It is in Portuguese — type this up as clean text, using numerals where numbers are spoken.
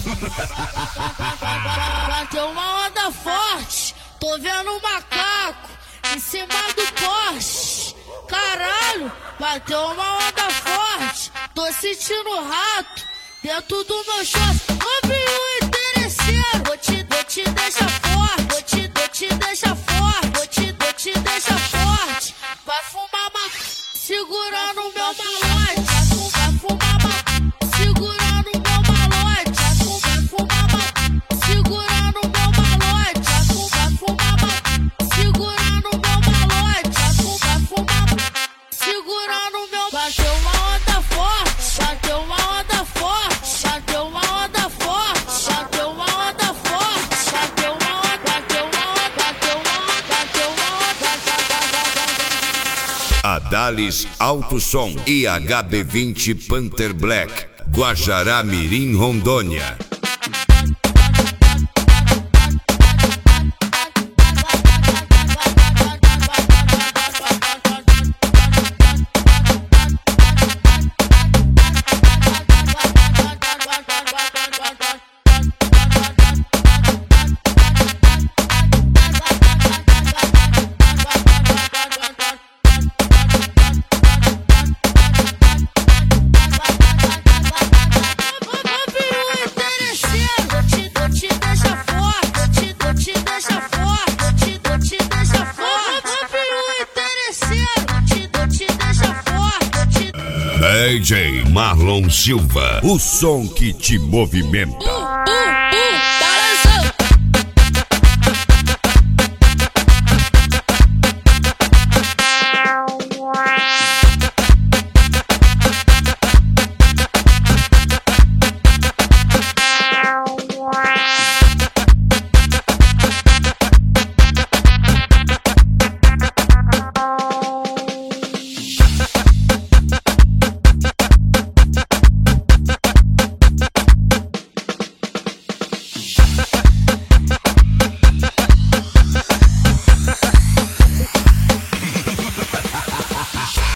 Bateu uma onda forte, tô vendo um macaco em cima do poste. Caralho, bateu uma onda forte, tô sentindo rato dentro do meu short. Novinho interesseiro, vou te deixar forte, vou te deixar forte, vou te deixar forte. Vai fumar segurando o meu malote, vai fumar segurando o meu malote, vai fumar segurando o meu malote, vai fumar segurando o meu malote, vai fumar segurando o meu. Bateu uma onda forte, bateu uma onda forte, bateu uma onda forte, bateu uma onda forte, bateu uma onda, bateu uma onda, bateu uma onda, bateu uma onda. Adalis Alto Som e HB20 Panther Black, Guajará Mirim, Rondônia. DJ Marlon Silva, o som que te movimenta.